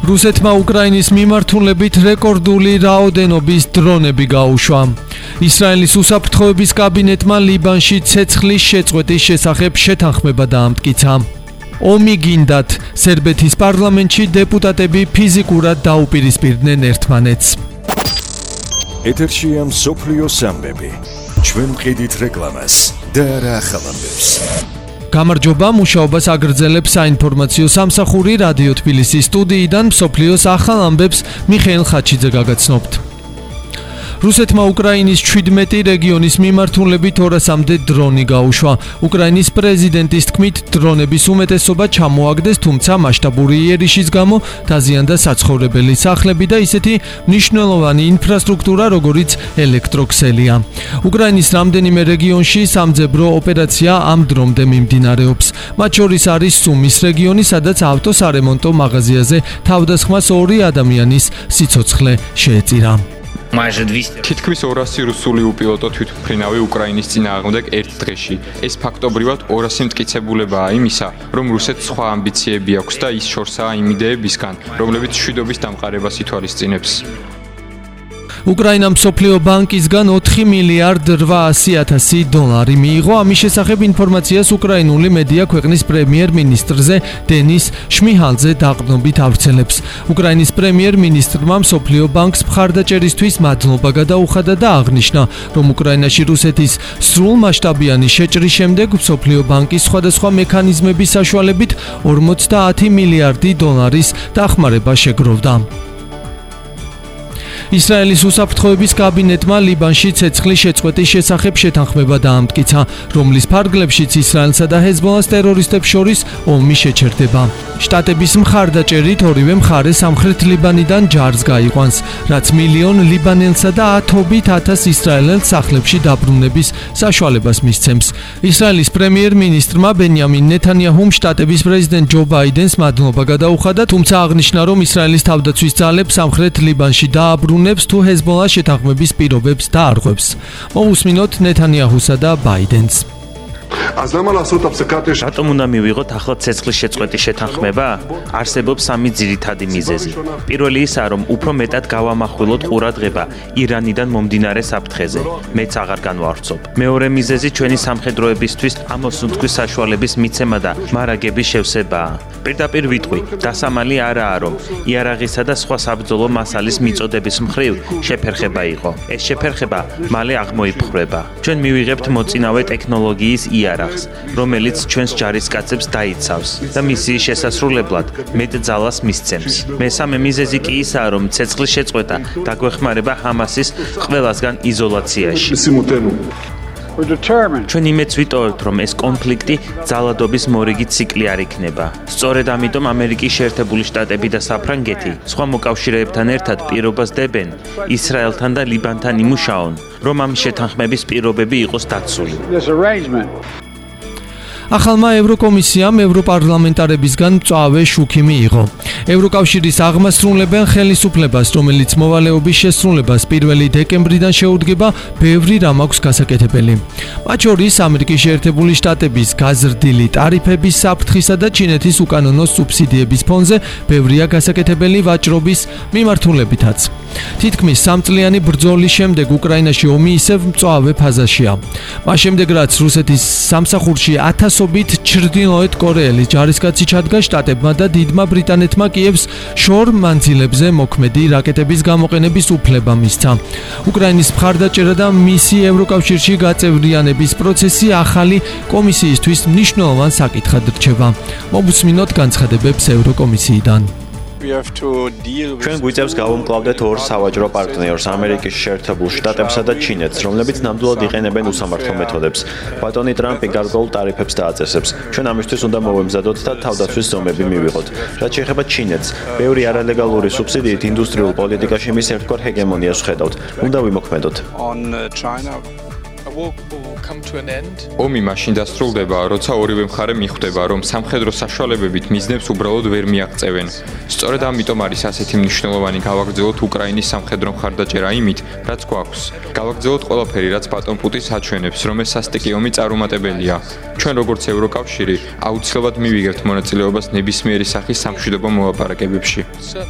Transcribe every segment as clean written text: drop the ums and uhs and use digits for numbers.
რუსეთმა უკრაინის მიმართულებით რეკორდული რაოდენობის დრონები გაუშვა. ისრაელის უსაფრთხოების კაბინეტმა ლიბანში ცეცხლის შეწყვეტის შესახებ შეთანხმება დაამტკიცა. ომი გინდათ, სერბეთის პარლამენტში დეპუტატები ფიზიკურად დაუპირისპირდნენ ერთმანეთს. ეთერშია მსოფლიოს ამბები. ჩვენ ვყიდით რეკლამას და არა ახალ ამბებს. გამარჯობა, მუშაობას აგრძელებს საინფორმაციო სამსახური რადიო თბილისის სტუდიიდან მსოფლიოს ახალ ამბებს მიხეილ ხაჩიძე გაგაცნობთ. რუსეთმა უკრაინის 17 რეგიონის მიმართულებით 200-მდე დრონი გაუშვა. უკრაინის პრეზიდენტის თქმით, დრონების უმეტესობა ჩამოაგდეს, თუმცა მასშტაბური იერიშის გამო დაზიანდა საცხოვრებელი სახლები და ისეთი მნიშვნელოვანი ინფრასტრუქტურა, როგორიც ელექტროქსელია. უკრაინის რამდენიმე რეგიონში სამძებრო ოპერაცია ამ დრომდე მიმდინარეობს. მათ შორის არის სუმის რეგიონი, სადაც ავტოსარემონტო მაღაზიაზე თავდასხმას 2 ადამიანის სიცოცხლე შეეწირა. თითქმის 200 რუსული უპილოტო თვითმფრინავი უკრაინის წინააღმდეგ ერთ დღეში. ეს ფაქტობრივად 200 მტკიცებულებაა იმისა, რომ რუსეთს სხვა ამბიციები აქვს და ის შორსაა იმ იდეებისგან, რომლებიც მშვიდობის დამყარებას ითვალისწინებს. უკრაინამ მსოფლიო ბანკისგან 4 მილიარდ 800.000 დოლარი მიიღო. ამის შესახებ ინფორმაციას უკრაინული მედია ქვეყნის პრემიერ-მინისტრზე დენის შმიჰალზე დაყრდნობით ავრცელებს. უკრაინის პრემიერ-მინისტრმა მსოფლიო ბანკს მხარდაჭერისთვის მადლობა გადაუხადა და აღნიშნა, რომ უკრაინაში რუსეთის სრულმასშტაბიანი შეჭრის შემდეგ მსოფლიო ბანკის სხვადასხვა მექანიზმების საშუალებით 50 მილიარდი დოლარის დახმარება შეგროვდა. ისრაელის უსაფრთხოების კაბინეტმა ლიბანში ცეცხლის შეწყვეტის შესახებ შეთანხმება დაამტკიცა, რომლის ფარგლებშიც ისრაელსა და ჰეზბოლას ტერორისტებს შორის ომი შეჩერდება. შტატების მხარდაჭერით ორივე მხარე სამხრეთ ლიბანიდან ჯარს გაიყვანს, რაც მილიონ ლიბანელსა და ათობით ათას ისრაელელს სახლებში დაბრუნების საშუალებას მისცემს. ისრაელის პრემიერ-მინისტრმა ბენიამინ ნეთანიაჰუმ შტატების პრეზიდენტ ჯო ბაიდენს მადლობა გადაუხადა, თუმცა აღნიშნა, რომ ისრაელის თავდაცვის ძალებს სამხრეთ ლიბანში დააბრუნებს თუ ჰეზბოლას შეთანხმების პირობებს დაარღვევს. მოვუსმინოთ ნეთანიაჰუსა და ბაიდენს. რატომ უნდა მივიღოთ ახლა ცეცხლის შეწყვეტის შეთანხმება? არსებობს 3 ძირითადი მიზეზი. პირველი ისაა, რომ უფრო მეტად გავამახვილოთ ყურადღება ირანიდან მომდინარე საფრთხეზე. მეც აღარ განვავრცობ. მეორე მიზეზი ჩვენი სამხედროებისთვის ამოსუნთქვის საშუალების მიცემა და მარაგების შევსებაა. პირდაპირ ვიტყვი, დასამალი არაა, რომ იარაღისა და სხვა საბრძოლო მასალის მიწოდების მხრივ შეფერხება იყო. ეს შეფერხება მალე აღმოიფხვრება. ჩვენ მივიღებთ მოწინავე ტექნოლოგიის იარაღს, რომელიც ჩვენს ჯარისკაცებს დაიცავს და მისიის შესასრულებლად მეტ ძალას მისცემს. მესამე მიზეზი კი ისაა, რომ ცეცხლის შეწყვეტა დაგვეხმარება ჰამასის ყველასგან იზოლაციაში. ჩვენ იმედს ვიტოვებთ, რომ ეს კონფლიქტი ძალადობის მორიგი ციკლი არ იქნება. სწორედ ამიტომ ამერიკის შეერთებული შტატები და საფრანგეთი სხვა მოკავშირეებთან ერთად პირობას დებენ ისრაელთან და ლიბანთან იმუშაონ, რომ ამ შეთანხმების პირობები იყოს დაცული. ახალმა ევროკომისიამ ევროპარლამენტარებისგან მწვავე შუქი მიიღო. ევროკავშირის აღმასრულებელ ხელისუფლებას, რომელიც მოვალეობის შესრულებას 1 დეკემბრიდან შეუდგება, ბევრი რამ აქვს გასაკეთებელი. მათ შორის ამერიკის შეერთებული შტატების გაზრდილი ტარიფების საფრთხისა და ჩინეთის უკანონო სუბსიდიების ფონზე ბევრია გასაკეთებელი ვაჭრობის მიმართულებითაც. თითქმის 3 წლიანი ბრძოლის შემდეგ უკრაინაში ომი ისევ მწვავე ფაზაშია. მას შემდეგ რაც რუსეთის სამსახურში ათასობით ჩრდილოეთ კორეელი ჯარისკაცი ჩადგა, შტატებმა და დიდმა ბრიტანეთმა კიევს შორ მანძილებზე მოქმედი რაკეტების გამოყენების უფლება მისცა. უკრაინის მხარდაჭერა და მისი ევროკავშირში გაწევრიანების პროცესი ახალი კომისიისთვის მნიშვნელოვან საკითხად რჩება. მოვუსმინოთ განცხადებებს ევროკომისიიდან. ჩვენ გვიწევს გავუმკლავდეთ 2 სავაჭრო პარტნიორს, ამერიკის შეერთებულ შტატებსა და ჩინეთს, რომლებიც ნამდვილად იყენებენ უსამართლო მეთოდებს. ბატონი ტრამპი გარკვეულ ტარიფებს დააწესებს. ჩვენ ამისთვის უნდა მოვემზადოთ და თავდაცვის ზომები მივიღოთ. რაც შეეხება ჩინეთს, ბევრი არალეგალური სუბსიდიით ინდუსტრიულ პოლიტიკაში მის ერთგვარ ჰეგემონიას ვხედავთ. უნდა ვიმოქმედოთ. ომი მაშინ დასრულდება, როცა ორივე მხარე მიხვდება, რომ სამხედრო საშუალებებით მიზნებს უბრალოდ ვერ მიაღწევენ. სწორედ ამიტომ არის ასეთი მნიშვნელოვანი გავაგრძელოთ უკრაინის სამხედრო მხარდაჭერა იმით, რაც გვაქვს. გავაგრძელოთ ყველაფერი, რაც ბატონ პუტინს აჩვენებს, რომ ეს სასტიკი ომი წარუმატებელია. ჩვენ როგორც ევროკავშირი აუცილებლად მივიღებთ მონაწილეობას ნებისმიერი სახის სამშვიდობო მოლაპარაკებებში.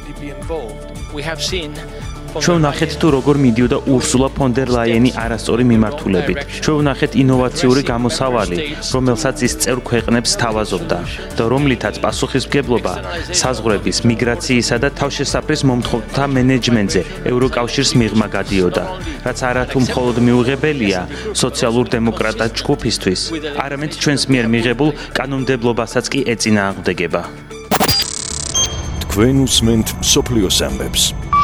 ჩვენ ვნახეთ თუ როგორ მიდიოდა ურსულა ფონ დერ ლაიენი არასწორი მიმართულებით. ჩვენ ვნახეთ ინოვაციური გამოსავალი, რომელსაც ის წევრ ქვეყნებს თავაზობდა და რომლითაც პასუხისმგებლობა საზღვრების, მიგრაციისა და თავშესაფრის მომთხოვთა მენეჯმენტზე ევროკავშირს მიღმა გადიოდა, რაც არათუ მხოლოდ მიუღებელია სოციალურ-დემოკრატად ჯგუფისთვის, არამედ ჩვენს მიერ მიღებულ კანონმდებლობასაც კი ეწინააღმდეგება. თქვენ უსმენთ მსოფლიოს ამბებს.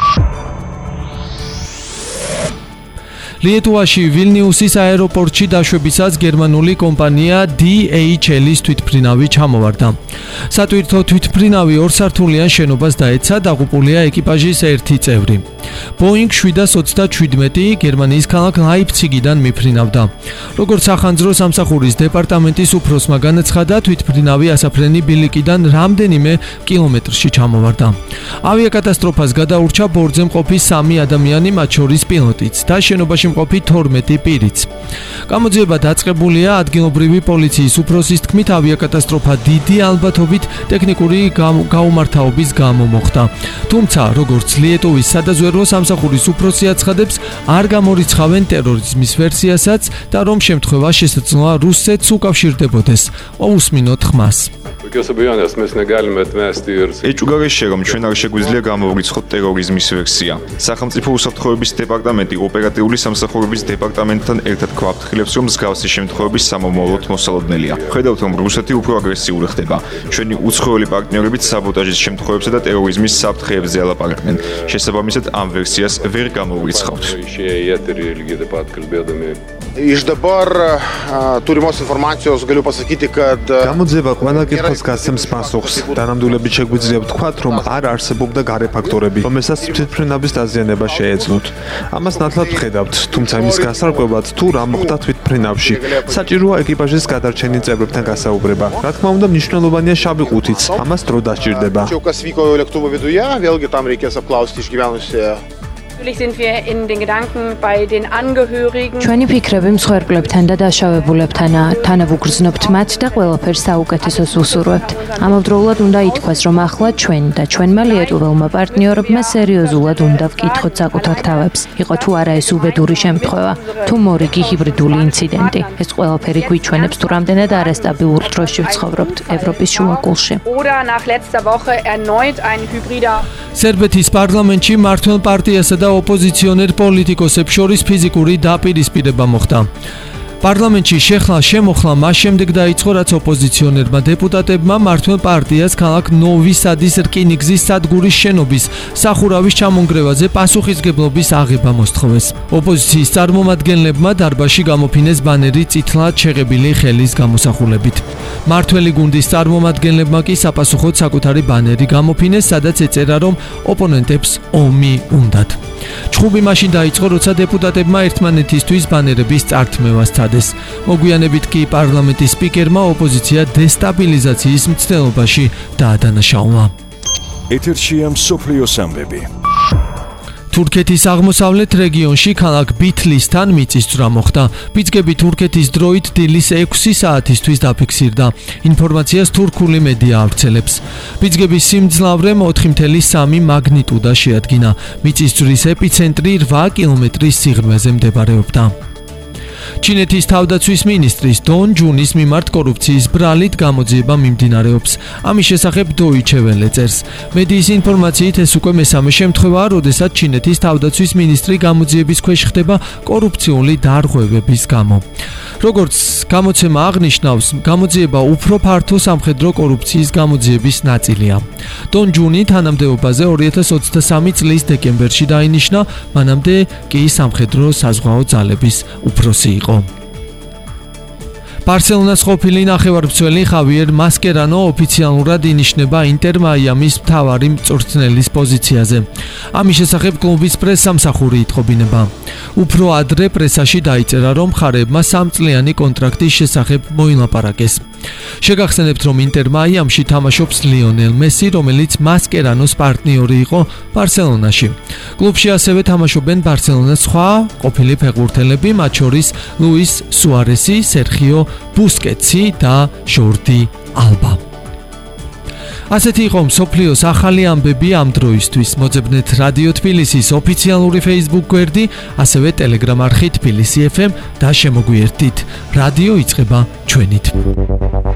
ლიეტუვაში ვილნიუსის აეროპორტში დაშვებისას გერმანული კომპანია DHL-ის თვითმფრინავი ჩამოვარდა. სატვირთო თვითმფრინავი 2 სართულიან შენობას დაეცა, დაღუპულია ეკიპაჟის 1 წევრი. Boeing 727 გერმანიის ქალაქ ლაიფციგიდან მიფრინავდა. როგორც სახანძრო სამსახურის დეპარტამენტის უფროსმა განაცხადა, თვითმფრინავი ასაფრენი ბილიკიდან რამდენიმე კილომეტრში ჩამოვარდა. ავიაკატასტროფას გადაურჩა ბორტზე მყოფი 3 ადამიანი, მათ შორის პილოტიც და შენობაში მყოფი 12 პირიც. გამოძიება დაწყებულია, ადგილობრივი პოლიციის უფროსის თქმით, ავიაკატასტროფა დიდი ალბათობით ტექნიკური გაუმართავობის გამო მოხდა. თუმცა, როგორც ლიეტუვის სადაზვერვო სამსახურის უფროსი აცხადებს, არ გამორიცხავენ ტერორიზმის ვერსიასაც და რომ შემთხვევა შესაძლოა რუსეთს უკავშირდებოდეს. უსმინოთ ხმას. ეჭვგარეშეა, რომ ჩვენ არ შეგვიძლია გამოვრიცხოთ ტერორიზმის ვერსია. სახელმწიფო უსაფრთხოების დეპარტამენტი ოპერატიული სამსახურების დეპარტამენტთან ერთად გვაფრთხილებს, რომ მსგავსი შემთხვევების სამომავლოდ მოსალოდნელია. ხედავთ, რომ რუსეთი უფრო აგრესიული ხდება. ჩვენი უცხოელი პარტნიორებით საბოტაჟის შემთხვევებსა და ტერორიზმის საფრთხეებზე ალაპარაკდნენ. შესაბამისად, ამ ვერსიას ვერ გამოვრიცხავთ. Iš dabar turimos informacijos galiu pasakyti, kad გამოძიება ყველა კითხვას გასცემს პასუხს. დანამდვილებით შეგვიძლია ვთქვათ, რომ არ არსებობდა გარე ფაქტორები, რომელსაც თვითმფრინავის დაზიანება შეეძლოთ. ამას ნათლად ვხედავთ, თუმცა იმის გასარკვევად თუ რა მოხდა თვითმფრინავში, საჭიროა ეკიპაჟის გადარჩენილ წევრებთან გასაუბრება. რა თქმა უნდა, მნიშვნელოვანია შავი ყუთიც. amას დრო დასჭირდება. kas vyko lėktuvo viduje, vėlgi tam reikės apklausti išgyvenusią. ჩვენი ფიქრები მსხვერპლებთან და დაშავებულებთანაა. თანავ უგრძნობთ მათ და ყველაფერს საუკეთესოს ვუსურვებთ. ამავდროულად უნდა ითქვას, რომ ახლა ჩვენ და ჩვენმა ლიეტუველმა პარტნიორებმა სერიოზულად უნდა ვკითხოთ საკუთარ თავებს. იყო თუ არა ეს უბედური შემთხვევა, თუ მორიგი ჰიბრიდული ინციდენტი. ეს ყველაფერი გვიჩვენებს, თუ რამდენად არასტაბილურ დროში ვცხოვრობთ ევროპის შუაგულში. სერბეთის პარლამენტში მართლ პარტიასა და ოპოზიციონერ პოლიტიკოსებს შორის ფიზიკური დაპირისპირება მოხდა. პარლამენტში შემოხლა მას შემდეგ დაიწყო, რაც ოპოზიციონერმა დეპუტატებმა მართლ პარტიას ქალაქ ნოვი სადის რკინიგზის სადგურის შენობის სახურავის ჩამონგრევაზე პასუხისგებლობის აღება მოსთხოვეს. ოპოზიციის წარმომადგენლებმა დარბაზში გამოფინეს ბანერი წითლად შეღებილი ხელის გამოსახულებით. მართველი გუნდის წარმომადგენლებმა კი საპასუხოდ საკუთარი ბანერი გამოფინეს, სადაც ეწერა, რომ ოპონენტებს ომი უნდათ. ჩხუბი მაშინ დაიწყო, როცა დეპუტატებმა ერთმანეთისთვის ბანერების წართმევას სცადეს. მოგვიანებით კი პარლამენტის სპიკერმა ოპოზიცია დესტაბილიზაციის მცდელობაში დაადანაშაულა. ეთერშია მსოფლიოს ამბები. თურქეთის აღმოსავლეთ რეგიონში ქალაქ ბითლისთან მიწისძვრა მოხდა. პიძგები თურქეთის დროით დილის 6 საათისთვის დაფიქსირდა. ინფორმაციას თურქული მედია ავრცელებს. პიძგების სიმძლავრე 4.3 მაგნიტუდა შეადგინა. მიწისძვრის ეპიცენტრი 8 კილომეტრის სიღრმეზე მდებარეობდა. ჩინეთის თავდაცვის მინისტრის დონ ჯუნის მიმართ კორუფციის ბრალით გამოძიება მიმდინარეობს. ამის შესახებ Deutsche Welle წერს. მედიის ინფორმაციით ეს უკვე მესამე შემთხვევაა, როდესაც ჩინეთის თავდაცვის მინისტრი გამოძიების ქვეშ ხდება კორუფციული დარღვევების გამო. როგორც გამოცემა აღნიშნავს, გამოძიება უფრო ფართო სამხედრო კორუფციის გამოძიების ნაწილია. დონ ჯუნი თანამდებობაზე 2023 წლის დეკემბერში დაინიშნა, მანამდე კი სამხედრო საზღვაო ძალების უფროსი იყო. ბარსელონას ყოფილი ნახევარმცველი ხავიერ მასკერანო ოფიციალურად ინიშნება ინტერ მაიამის მთავარი მწვრთნელის პოზიციაზე. ამის შესახებ კლუბის პრესსამსახური იტყობინება. უფრო ადრე პრესაში დაიწერა, რომ მხარეებმა 3-წლიანი კონტრაქტის შესახებ მოილაპარაკეს. შეგახსენებთ, რომ ინტერ მაიამში თამაშობს ლიონელ მესი, რომელიც მასკერანოს პარტნიორი იყო ბარსელონაში. კლუბში ასევე თამაშობენ ბარსელონას სხვა ყოფილი ფეხბურთელები, მათ შორის ლუის სუარესი, სერხიო ბუსკეტსი და ჟორდი ალბა. ასეთი იყო მსოფლიოს ახალი ამბები ამ დროისთვის. მოძებნეთ რადიო თბილისის ოფიციალური Facebook გვერდი, ასევე Telegram არხი თბილისი FM და შემოგვიერთდით. რადიო იწყება ჩვენით.